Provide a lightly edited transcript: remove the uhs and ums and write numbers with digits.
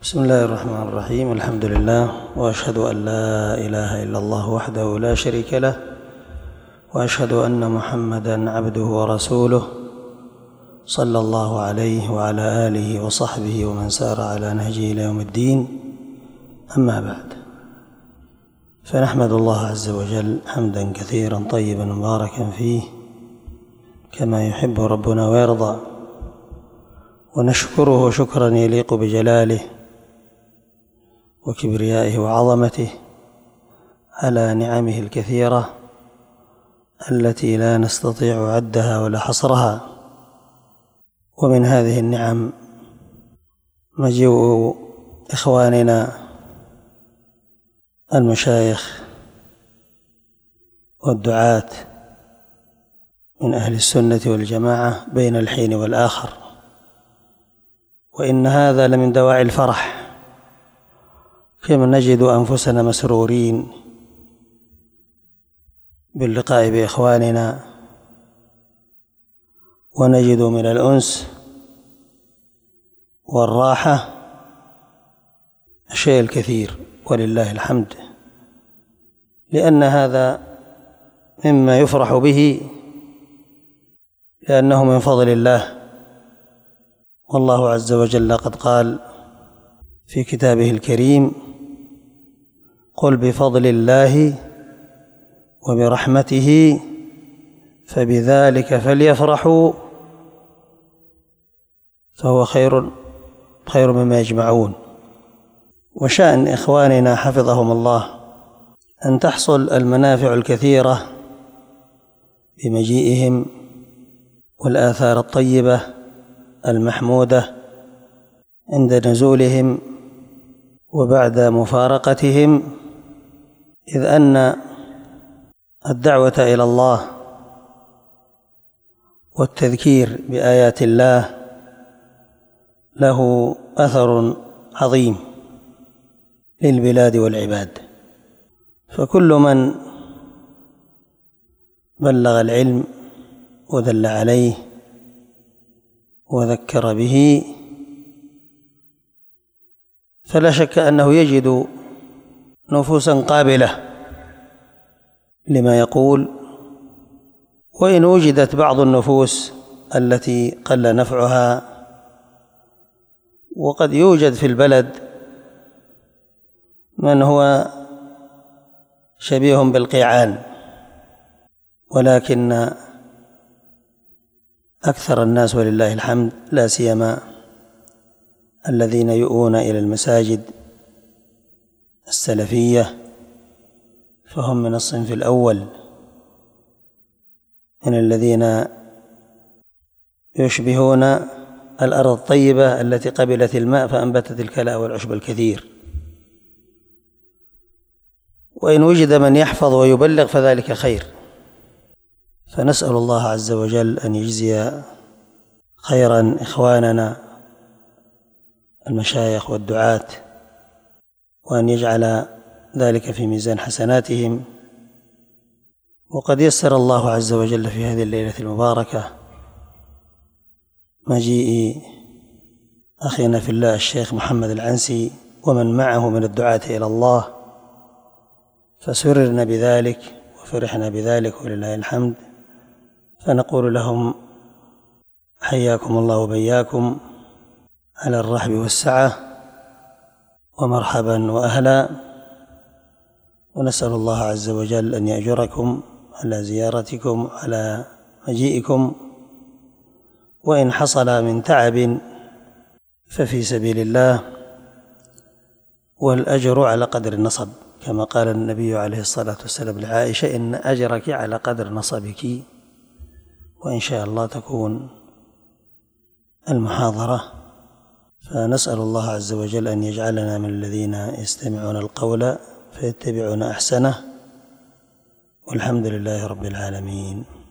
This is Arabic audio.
بسم الله الرحمن الرحيم. الحمد لله، وأشهد أن لا إله إلا الله وحده لا شريك له، وأشهد أن محمدًا عبده ورسوله، صلى الله عليه وعلى آله وصحبه ومن سار على نهجه إلى يوم الدين. أما بعد، فنحمد الله عز وجل حمدًا كثيرًا طيبًا مباركًا فيه كما يحب ربنا ويرضى، ونشكره شكرًا يليق بجلاله وكبريائه وعظمته على نعمه الكثيرة التي لا نستطيع عدها ولا حصرها. ومن هذه النعم مجيء إخواننا المشايخ والدعاة من أهل السنة والجماعة بين الحين والآخر، وإن هذا لمن دواعي الفرح، كما نجد أنفسنا مسرورين باللقاء بإخواننا، ونجد من الأنس والراحة الشيء الكثير ولله الحمد، لأن هذا مما يفرح به، لأنه من فضل الله. والله عز وجل قد قال في كتابه الكريم: قل بفضل الله وبرحمته فبذلك فليفرحوا فهو خير مما يجمعون. وشأن إخواننا حفظهم الله أن تحصل المنافع الكثيرة بمجيئهم، والآثار الطيبة المحمودة عند نزولهم وبعد مفارقتهم، إذ أن الدعوة إلى الله والتذكير بآيات الله له أثر عظيم للبلاد والعباد، فكل من بلغ العلم ودل عليه وذكر به فلا شك أنه يجد نفوسا قابلة لما يقول. وإن وجدت بعض النفوس التي قل نفعها، وقد يوجد في البلد من هو شبيه بالقيعان، ولكن أكثر الناس ولله الحمد، لا سيما الذين يؤون إلى المساجد السلفية، فهم من الصنف الأول من الذين يشبهون الأرض الطيبة التي قبلت الماء فأنبتت الكلاء والعشب الكثير. وإن وجد من يحفظ ويبلغ فذلك خير، فنسأل الله عز وجل أن يجزي خيرا إخواننا المشايخ والدعاة، وأن يجعل ذلك في ميزان حسناتهم. وقد يسر الله عز وجل في هذه الليلة المباركة مجيء أخينا في الله الشيخ محمد العنسي ومن معه من الدعاة إلى الله، فسررنا بذلك وفرحنا بذلك ولله الحمد، فنقول لهم: حياكم الله وبياكم على الرحب والسعة، ومرحبا وأهلا. ونسأل الله عز وجل أن يأجركم على زيارتكم، على مجيئكم، وإن حصل من تعب ففي سبيل الله، والأجر على قدر النصب، كما قال النبي عليه الصلاة والسلام لعائشة: إن أجرك على قدر نصبك. وإن شاء الله تكون المحاضرة، فنسأل الله عز وجل أن يجعلنا من الذين يستمعون القول فيتبعون أحسنه، والحمد لله رب العالمين.